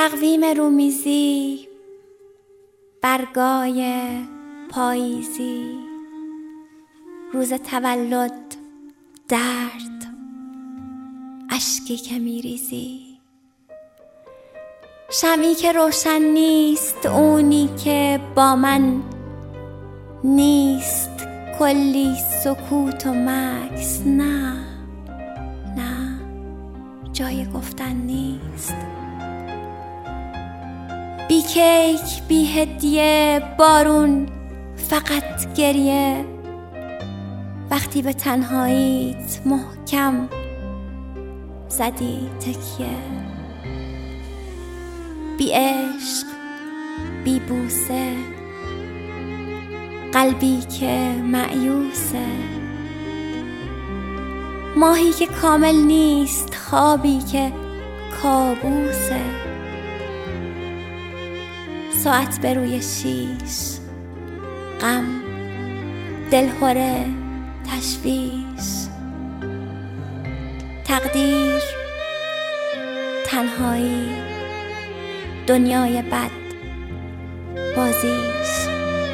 تقویم رومیزی، برگای پاییزی، روز تولد، درد، اشکی که میریزی، شمعی که روشن نیست، اونی که با من نیست، کلی سکوت و مکث، نه جای گفتن نیست. بی کیک، بی هدیه، بارون، فقط گریه، وقتی به تنهاییت محکم زدی تکیه. بی عشق، بی بوسه، قلبی که مایوسه، ماهی که کامل نیست، خوابی که کابوسه، ساعت به روی شیش، غم، دلهره، تشویش، تقدیر، تنهایی، دنیای بد، بازیش.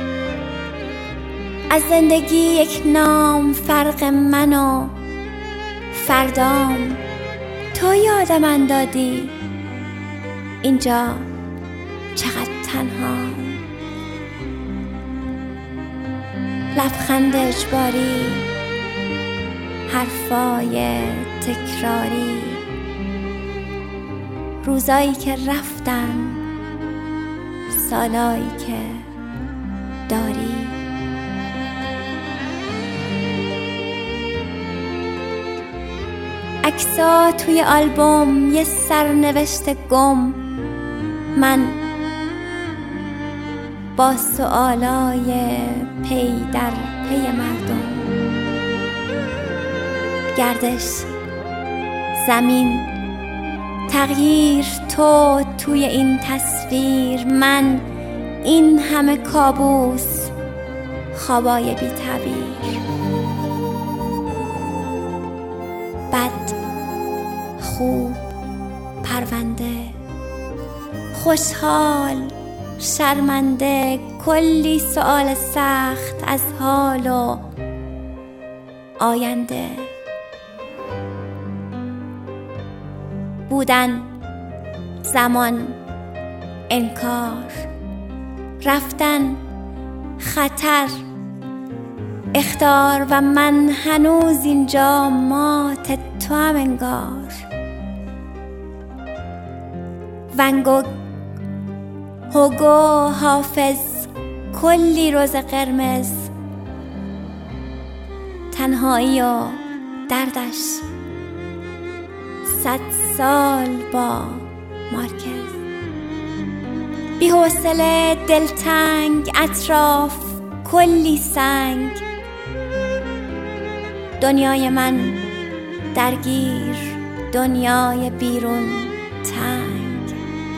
از زندگی یک نام، فرق من و فردام، تو یاد من دادی اینجا چقدر تنهام. لبخند اجباری، حرفای تکراری، روزایی که رفتن، سالایی که داری. عکس‌ها توی آلبوم، یه سرنوشت گم، من با سوالای پی در پی مردم. گردش، زمین، تغییر، تو توی این تصویر، من این همه کابوس، خوابای بی تعبیر. بد، خوب، پرونده، خوشحال، شرمنده، کلی سؤال سخت از حال و آینده. بودن، زمان، انکار، رفتن، خطر، اخطار، و من هنوز اینجا مات توام انگار. ونگوگ، هوگو، حافظ، کلی روز قرمز، تنهایی و دردش، 100 سال با مارکز. بی حوصله، دلتنگ، اطراف کلی سنگ، دنیای من درگیر، دنیای بیرون تنگ.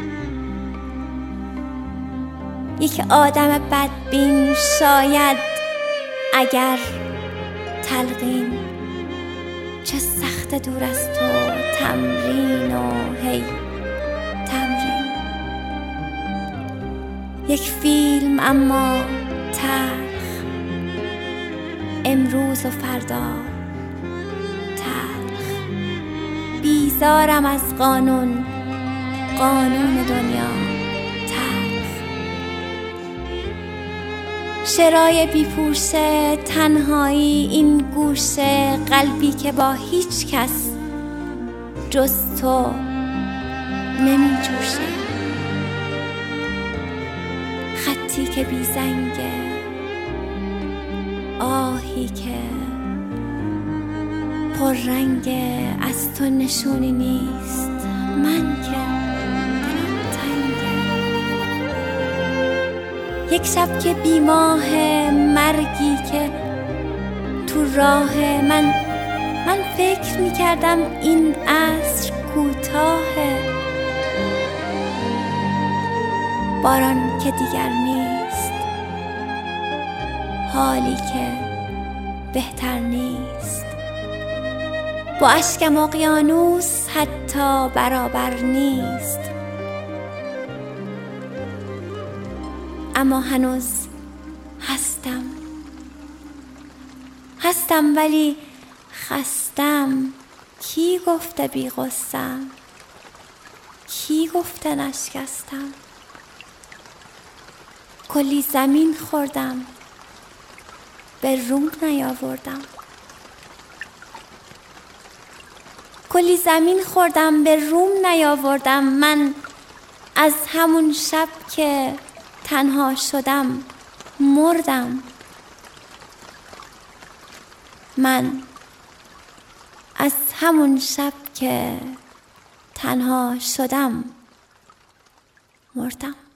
یک آدم بدبین، شاید اگر تلقین، چه سخت دور از تو، تمرین و هی تمرین. یک فیلم اما تلخ، امروز و فردا تلخ. بیزارم از قانون دنیا تلخ. شرای بی پوشه، تنهایی، این گوشه، قلبی که با هیچ کس جز تو نمی جوشه. خطی که بی زنگه، آهی که پر رنگه، از تو نشونی نیست، من که دلم تنگه. یک شب که بی ماه، مرگی که تو راه، من فکر می کردم این عصر کوتاهه. باران که دیگر نیست، حالی که بهتر نیست، با اشکم اقیانوس حتی برابر نیست. اما هنوز هستم ولی خستم. کی گفته بی غصه‌ام؟ کی گفته نشکستم؟ کلی زمین خوردم به روم نیاوردم. کلی زمین خوردم به روم نیاوردم. من از همون شب که تنها شدم مردم. من از همون شب که تنها شدم مردم.